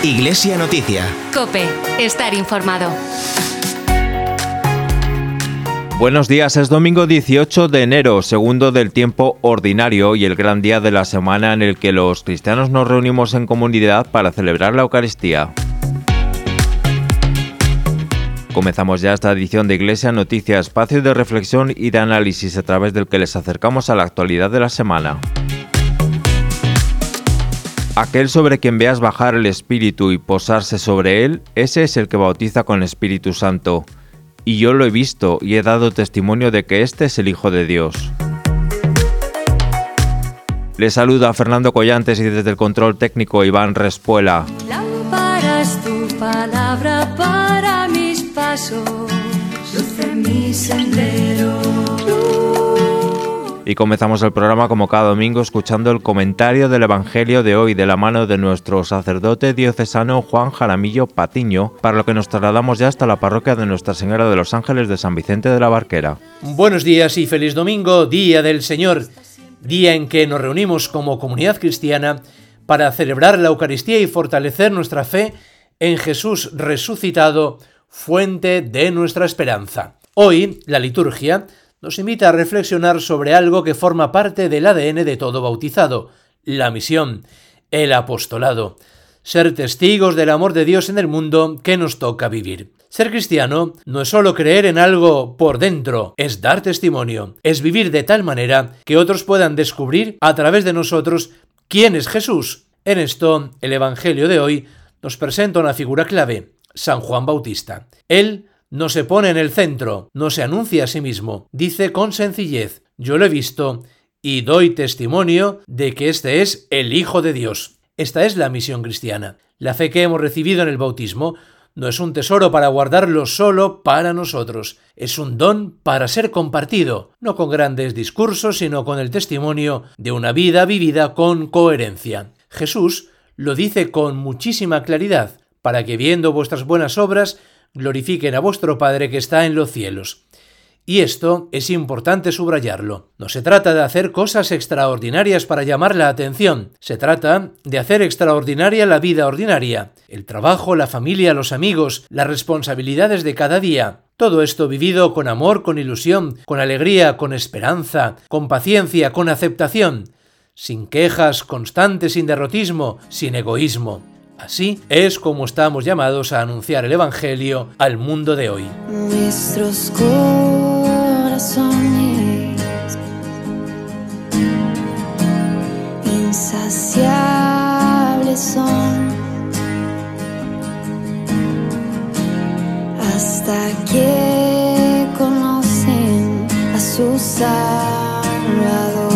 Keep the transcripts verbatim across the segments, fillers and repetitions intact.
Iglesia Noticia. COPE. Estar informado. Buenos días, es domingo dieciocho de enero, segundo del tiempo ordinario y el gran día de la semana en el que los cristianos nos reunimos en comunidad para celebrar la Eucaristía. Comenzamos ya esta edición de Iglesia Noticia, espacio de reflexión y de análisis a través del que les acercamos a la actualidad de la semana. Aquel sobre quien veas bajar el Espíritu y posarse sobre él, ese es el que bautiza con Espíritu Santo. Y yo lo he visto y he dado testimonio de que este es el Hijo de Dios. Les saluda Fernando Collantes y desde el control técnico Iván Respuela. Lámpara es tu palabra para mis pasos, luz en mi sendero. Y comenzamos el programa como cada domingo escuchando el comentario del Evangelio de hoy de la mano de nuestro sacerdote diocesano Juan Jaramillo Patiño, para lo que nos trasladamos ya hasta la parroquia de Nuestra Señora de los Ángeles de San Vicente de la Barquera. Buenos días y feliz domingo, Día del Señor, día en que nos reunimos como comunidad cristiana para celebrar la Eucaristía y fortalecer nuestra fe en Jesús resucitado, fuente de nuestra esperanza. Hoy, la liturgia nos invita a reflexionar sobre algo que forma parte del A D N de todo bautizado, la misión, el apostolado, ser testigos del amor de Dios en el mundo que nos toca vivir. Ser cristiano no es solo creer en algo por dentro, es dar testimonio, es vivir de tal manera que otros puedan descubrir a través de nosotros quién es Jesús. En esto, el Evangelio de hoy nos presenta una figura clave, San Juan Bautista. Él no se pone en el centro, no se anuncia a sí mismo, dice con sencillez: yo lo he visto y doy testimonio de que este es el Hijo de Dios. Esta es la misión cristiana. La fe que hemos recibido en el bautismo no es un tesoro para guardarlo solo para nosotros, es un don para ser compartido, no con grandes discursos, sino con el testimonio de una vida vivida con coherencia. Jesús lo dice con muchísima claridad, para que viendo vuestras buenas obras glorifiquen a vuestro Padre que está en los cielos. Y esto es importante subrayarlo. No se trata de hacer cosas extraordinarias para llamar la atención. Se trata de hacer extraordinaria la vida ordinaria, el trabajo, la familia, los amigos, las responsabilidades de cada día. Todo esto vivido con amor, con ilusión, con alegría, con esperanza, con paciencia, con aceptación, sin quejas constantes, sin derrotismo, sin egoísmo. Así es como estamos llamados a anunciar el Evangelio al mundo de hoy. Nuestros corazones insaciables son hasta que conocen a su Salvador.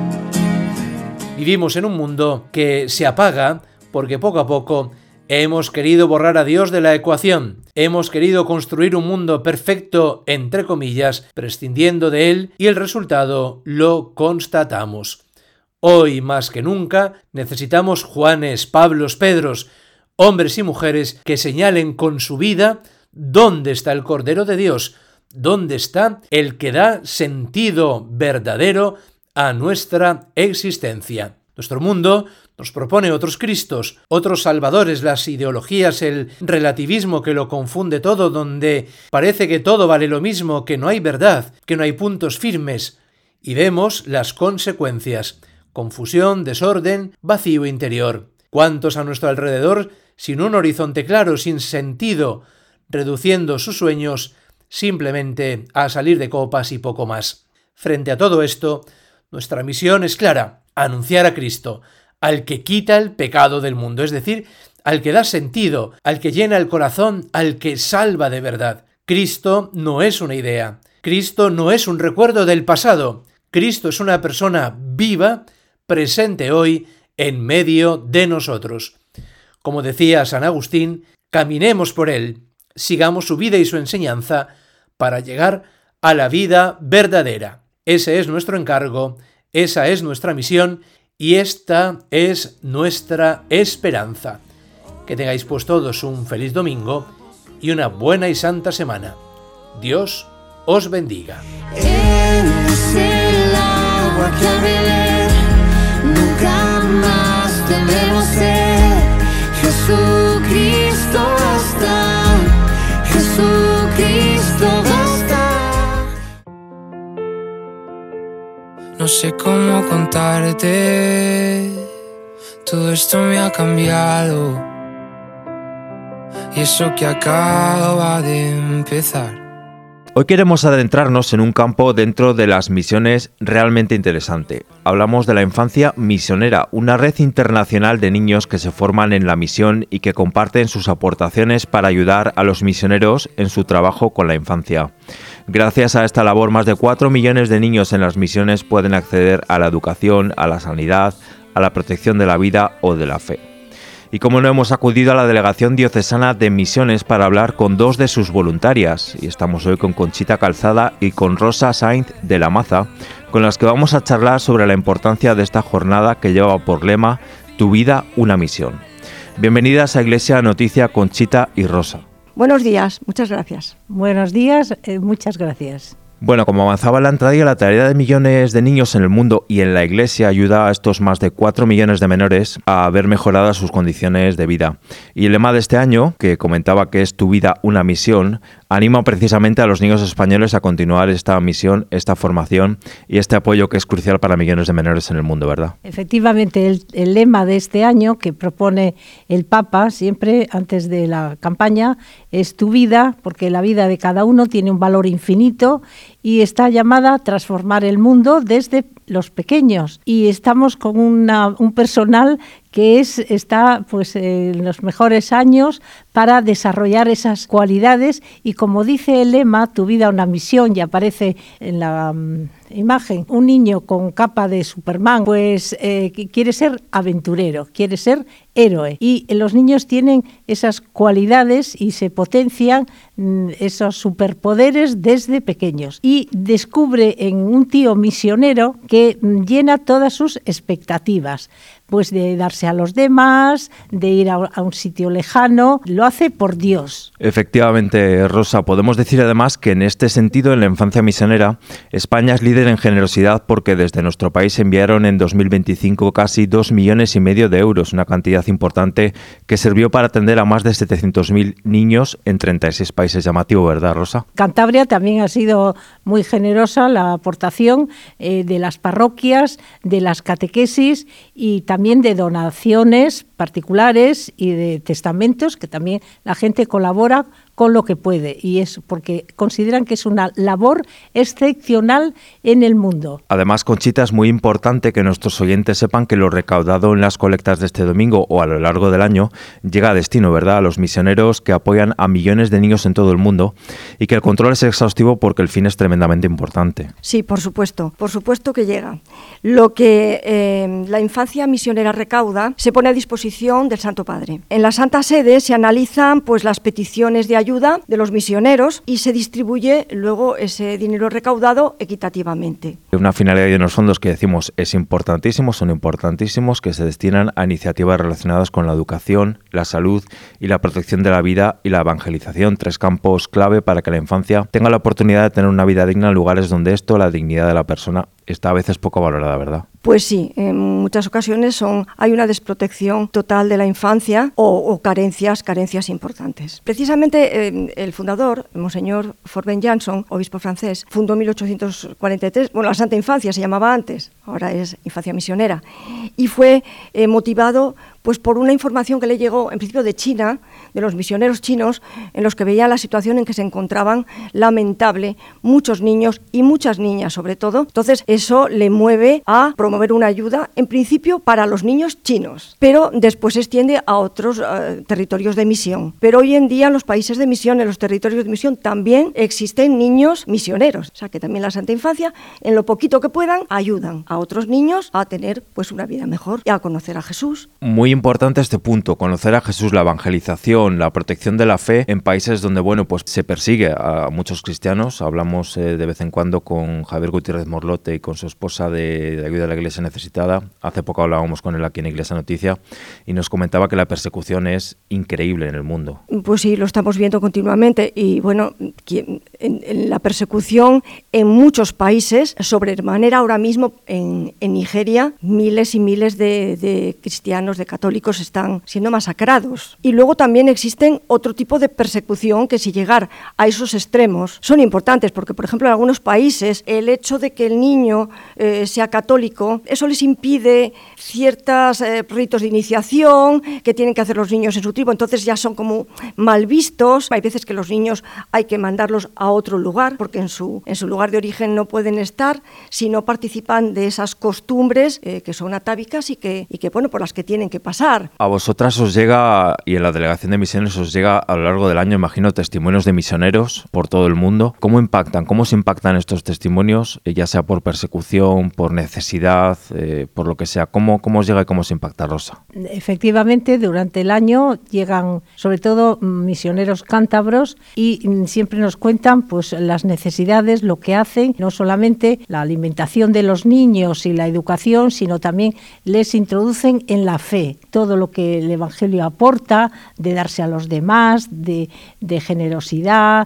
Vivimos en un mundo que se apaga porque poco a poco hemos querido borrar a Dios de la ecuación. Hemos querido construir un mundo perfecto, entre comillas, prescindiendo de él, y el resultado lo constatamos. Hoy, más que nunca, necesitamos Juanes, Pablos, Pedros, hombres y mujeres que señalen con su vida dónde está el Cordero de Dios, dónde está el que da sentido verdadero a nuestra existencia. Nuestro mundo nos propone otros Cristos, otros salvadores, las ideologías, el relativismo que lo confunde todo, donde parece que todo vale lo mismo, que no hay verdad, que no hay puntos firmes. Y vemos las consecuencias: confusión, desorden, vacío interior. ¿Cuántos a nuestro alrededor sin un horizonte claro, sin sentido, reduciendo sus sueños simplemente a salir de copas y poco más? Frente a todo esto, nuestra misión es clara: anunciar a Cristo, al que quita el pecado del mundo, es decir, al que da sentido, al que llena el corazón, al que salva de verdad. Cristo no es una idea, Cristo no es un recuerdo del pasado, Cristo es una persona viva, presente hoy, en medio de nosotros. Como decía San Agustín, caminemos por él, sigamos su vida y su enseñanza para llegar a la vida verdadera. Ese es nuestro encargo, esa es nuestra misión y esta es nuestra esperanza. Que tengáis pues todos un feliz domingo y una buena y santa semana. Dios os bendiga. Es el agua que al beber nunca más tendremos sed. Jesús. sé cómo contarte, todo esto me ha cambiado, y eso que acaba de empezar. Hoy queremos adentrarnos en un campo dentro de las misiones realmente interesante. Hablamos de la Infancia Misionera, una red internacional de niños que se forman en la misión y que comparten sus aportaciones para ayudar a los misioneros en su trabajo con la infancia. Gracias a esta labor, más de cuatro millones de niños en las misiones pueden acceder a la educación, a la sanidad, a la protección de la vida o de la fe. Y como no, hemos acudido a la Delegación Diocesana de Misiones para hablar con dos de sus voluntarias. Y estamos hoy con Conchita Calzada y con Rosa Sainz de la Maza, con las que vamos a charlar sobre la importancia de esta jornada que lleva por lema Tu vida, una misión. Bienvenidas a Iglesia Noticia, Conchita y Rosa. Buenos días, muchas gracias. Buenos días, eh, muchas gracias. Bueno, como avanzaba la entrada, la tarea de millones de niños en el mundo y en la Iglesia ayuda a estos más de cuatro millones de menores a ver mejoradas sus condiciones de vida. Y el lema de este año, que comentaba que es Tu vida, una misión, anima precisamente a los niños españoles a continuar esta misión, esta formación y este apoyo que es crucial para millones de menores en el mundo, ¿verdad? Efectivamente, el, el lema de este año que propone el Papa siempre antes de la campaña es Tu vida, porque la vida de cada uno tiene un valor infinito y está llamada a transformar el mundo desde los pequeños. Y estamos con una, un personal que es, está pues, en los mejores años para desarrollar esas cualidades y, como dice el lema, Tu vida, una misión, y aparece en la um, imagen un niño con capa de Superman, pues eh, quiere ser aventurero, quiere ser héroe, y los niños tienen esas cualidades y se potencian mm, esos superpoderes desde pequeños, y descubre en un tío misionero que mm, llena todas sus expectativas, pues de darse a los demás, de ir a, a un sitio lejano, lo hace por Dios. Efectivamente, Rosa, podemos decir además que en este sentido, en la Infancia Misionera, España es líder en generosidad porque desde nuestro país enviaron en dos mil veinticinco casi dos millones y medio de euros, una cantidad importante que sirvió para atender a más de setecientos mil niños en treinta y seis países. Llamativo, ¿verdad, Rosa? Cantabria también ha sido muy generosa la aportación eh, de las parroquias, de las catequesis y también también de donaciones particulares y de testamentos, que también la gente colabora con lo que puede, y es porque consideran que es una labor excepcional en el mundo. Además, Conchita, es muy importante que nuestros oyentes sepan que lo recaudado en las colectas de este domingo o a lo largo del año llega a destino, ¿verdad?, a los misioneros que apoyan a millones de niños en todo el mundo, y que el control es exhaustivo porque el fin es tremendamente importante. Sí, por supuesto, por supuesto que llega. Lo que eh, la Infancia Misionera recauda se pone a disposición del Santo Padre. En la Santa Sede se analizan pues las peticiones de ayuda ayuda de los misioneros y se distribuye luego ese dinero recaudado equitativamente. Una finalidad de unos fondos que decimos es importantísimos, son importantísimos, que se destinan a iniciativas relacionadas con la educación, la salud y la protección de la vida y la evangelización, tres campos clave para que la infancia tenga la oportunidad de tener una vida digna en lugares donde esto, la dignidad de la persona, está a veces poco valorada, ¿verdad? Pues sí, en muchas ocasiones son, hay una desprotección total de la infancia o, o carencias, carencias importantes. Precisamente eh, el fundador, el Monseñor Forben Jansson, obispo francés, fundó en mil ochocientos cuarenta y tres, bueno, la Santa Infancia se llamaba antes, ahora es Infancia Misionera, y fue eh, motivado pues por una información que le llegó en principio de China, de los misioneros chinos, en los que veían la situación en que se encontraban lamentable muchos niños y muchas niñas sobre todo. Entonces eso le mueve a promover una ayuda en principio para los niños chinos, pero después se extiende a otros uh, territorios de misión. Pero hoy en día en los países de misión, en los territorios de misión, también existen niños misioneros, o sea que también la Santa Infancia, en lo poquito que puedan, ayudan a otros niños a tener pues una vida mejor y a conocer a Jesús. Muy importante este punto, conocer a Jesús, la evangelización, la protección de la fe en países donde, bueno, pues se persigue a muchos cristianos. Hablamos eh, de vez en cuando con Javier Gutiérrez Morlote y con su esposa de, de ayuda a la Iglesia necesitada. Hace poco hablábamos con él aquí en Iglesia Noticia y nos comentaba que la persecución es increíble en el mundo. Pues sí, lo estamos viendo continuamente y, bueno, en, en la persecución en muchos países, sobremanera ahora mismo en, en Nigeria, miles y miles de, de cristianos, de católicos, católicos están siendo masacrados. Y luego también existen otro tipo de persecución que, si llegar a esos extremos, son importantes, porque por ejemplo en algunos países el hecho de que el niño eh, sea católico, eso les impide ciertos eh, ritos de iniciación que tienen que hacer los niños en su tribu, entonces ya son como mal vistos. Hay veces que los niños hay que mandarlos a otro lugar, porque en su, en su lugar de origen no pueden estar si no participan de esas costumbres eh, que son atávicas y que, y que, bueno, por las que tienen que pasar. A vosotras os llega, y en la Delegación de Misiones os llega a lo largo del año, imagino, testimonios de misioneros por todo el mundo. ¿Cómo impactan? ¿Cómo se impactan estos testimonios, ya sea por persecución, por necesidad, eh, por lo que sea? ¿Cómo, cómo os llega y cómo se impacta, Rosa? Efectivamente, durante el año llegan sobre todo misioneros cántabros y siempre nos cuentan pues las necesidades, lo que hacen, no solamente la alimentación de los niños y la educación, sino también les introducen en la fe, todo lo que el Evangelio aporta, de darse a los demás, de, de generosidad,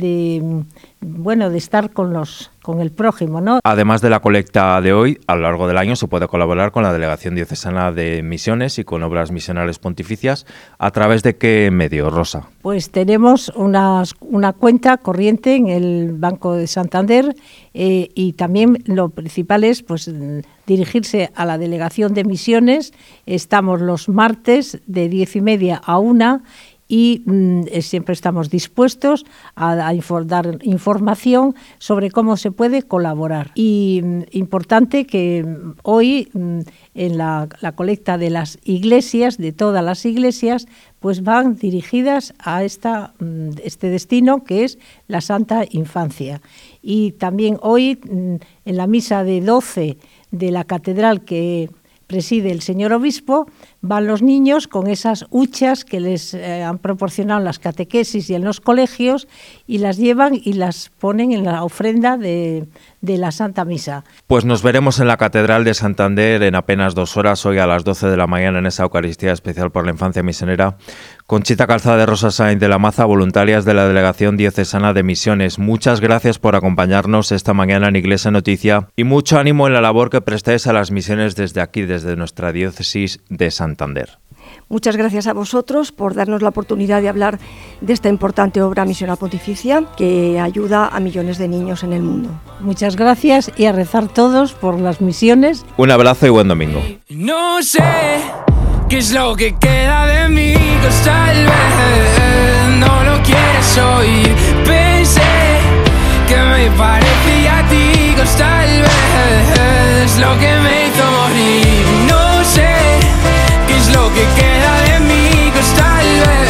de bueno, de estar con los con el prójimo, ¿no? Además de la colecta de hoy, a lo largo del año se puede colaborar con la Delegación Diocesana de Misiones y con obras misionales pontificias. ¿A través de qué medio, Rosa? Pues tenemos una, una cuenta corriente en el Banco de Santander eh, y también lo principal es pues dirigirse a la Delegación de Misiones. Estamos los martes de diez y media a una y mm, siempre estamos dispuestos a, a infor, dar información sobre cómo se puede colaborar. Y mm, importante que mm, hoy mm, en la, la colecta de las iglesias, de todas las iglesias, pues van dirigidas a esta, mm, este destino que es la Santa Infancia. Y también hoy mm, en la misa de doce de la catedral que preside el señor obispo, van los niños con esas huchas que les eh, han proporcionado las catequesis y en los colegios y las llevan y las ponen en la ofrenda de, de la Santa Misa. Pues nos veremos en la Catedral de Santander en apenas dos horas, hoy a las doce de la mañana, en esa Eucaristía especial por la infancia misionera. Conchita Calzada de Rosa Sainz de la Maza, voluntarias de la Delegación Diocesana de Misiones, muchas gracias por acompañarnos esta mañana en Iglesia Noticia y mucho ánimo en la labor que prestáis a las misiones desde aquí, desde nuestra diócesis de Santander. Muchas gracias a vosotros por darnos la oportunidad de hablar de esta importante obra misional pontificia que ayuda a millones de niños en el mundo. Muchas gracias y a rezar todos por las misiones. Un abrazo y buen domingo. No sé qué es lo que queda de mí, pues tal vez no lo quieres oír. Pensé que me parecía a ti, pues tal vez lo que me hizo morir. No sé qué es lo que queda de mí, pues tal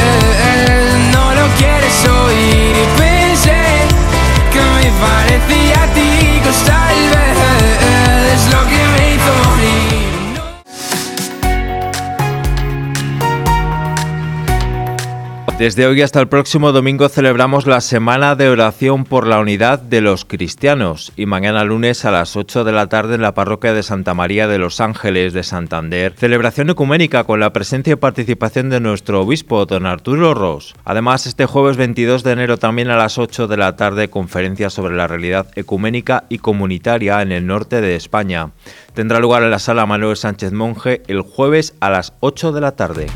vez no lo quieres oír. Pensé que me parecía a ti, pues tal vez lo que me hizo morir. Desde hoy hasta el próximo domingo celebramos la Semana de Oración por la Unidad de los Cristianos y mañana lunes a las ocho de la tarde en la parroquia de Santa María de los Ángeles de Santander, celebración ecuménica con la presencia y participación de nuestro obispo, don Arturo Ros. Además, este jueves veintidós de enero también a las ocho de la tarde, conferencia sobre la realidad ecuménica y comunitaria en el norte de España. Tendrá lugar en la Sala Manuel Sánchez Monje el jueves a las ocho de la tarde.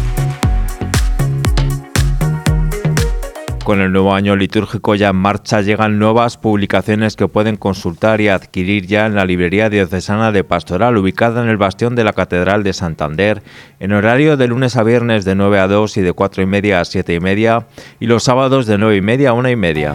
Con el nuevo año litúrgico ya en marcha, llegan nuevas publicaciones que pueden consultar y adquirir ya en la librería diocesana de Pastoral, ubicada en el bastión de la Catedral de Santander, en horario de lunes a viernes de nueve a dos y de cuatro y media a siete y media, y los sábados de nueve y media a una y media.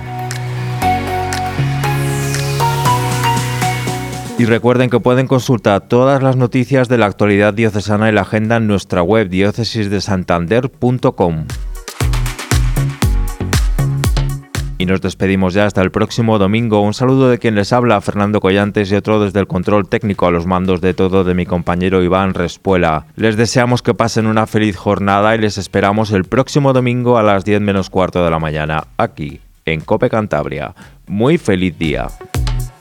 Y recuerden que pueden consultar todas las noticias de la actualidad diocesana y la agenda en nuestra web diócesis de santander punto com. Y nos despedimos ya hasta el próximo domingo. Un saludo de quien les habla, Fernando Collantes, y otro desde el control técnico a los mandos de todo de mi compañero Iván Respuela. Les deseamos que pasen una feliz jornada y les esperamos el próximo domingo a las diez menos cuarto de la mañana, aquí, en COPE Cantabria. Muy feliz día.